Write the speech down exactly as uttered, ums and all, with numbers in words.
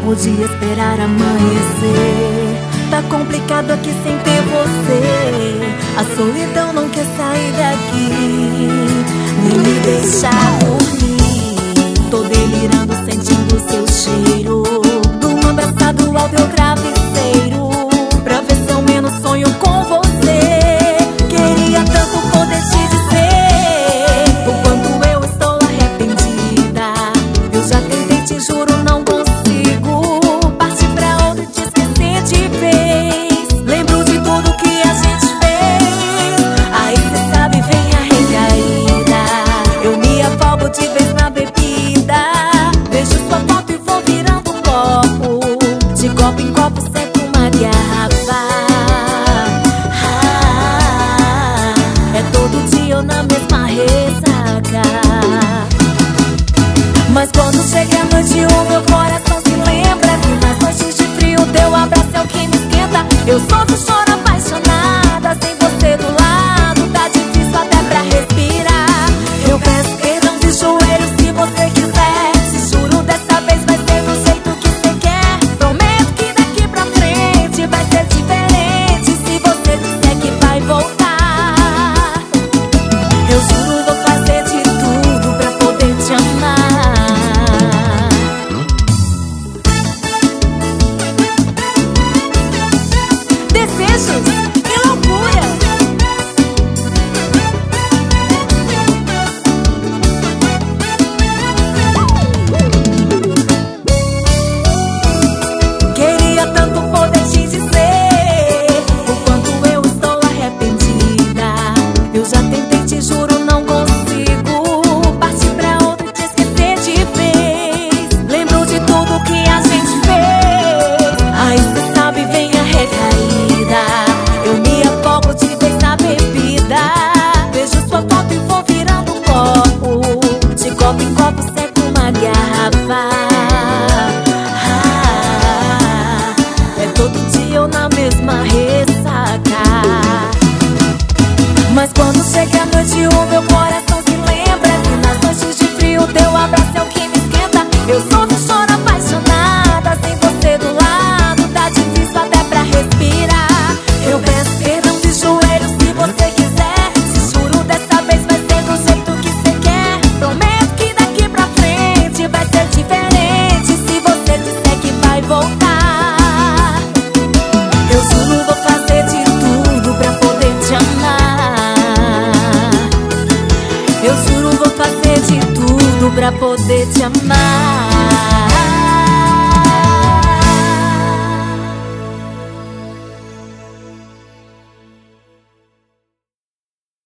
podia esperar amanhecer. Tá complicado aqui sem ter você. A solidão não quer sair daqui, nem me deixar dormir. Tô delirando sentindo seu cheiro, durmo abraçado ao teu travesseiro, pra ver se ao menos sonho com você. Queria tanto poder te dizer o quanto eu estou arrependida. Eu já tentei, te juro, não consigo partir pra outra e te esquecer de vez. Lembro de tudo que a gente fez, aí cê sabe, vem a recaída. Eu me afogo de vez na bebida, vejo sua foto e vou virando um copo. De copo em copo seco uma garrafa. Ah, é todo dia eu na mesma ressaca. Mas quando chega a noite o meu coração se lembra que nas noites de frio teu abraço é o que me esquenta. Eu sofro, choro apaixonada, sem você do lado tá difícil até pra respirar. Eu peço perdão de joelhos se você quiser, te juro dessa vez vai ser do jeito que você quer. Prometo que daqui pra frente vai ser diferente, se você disser que vai voltar. Eu juro, vou fazer de tudo pra poder te amar. Desejos e loucura. Queria tanto poder te dizer o quanto eu estou arrependida. Eu já tentei, te juro, não consigo partir pra outra e te esquecer de vez. Lembro de tudo que a gente fez, aí cê sabe, vem a recaída. Eu me afogo de vez na bebida, vejo sua foto e vou virando um copo. De copo em copo seco uma garrafa. Ah, é todo dia eu na mesma ressaca. Mas quando chega a noite o meu coração se lembra que nas noites de frio teu abraço é o que me esquenta. Eu sofro, choro apaixonada, sem você do lado tá difícil até pra respirar. Eu peço perdão de joelhos se você quiser, te juro dessa vez vai ser do jeito que você quer. Prometo que daqui pra frente vai ser diferente, se você disser que vai voltar. Eu juro, vou fazer de tudo pra poder te amar. Eu juro, vou fazer de tudo pra poder te amar.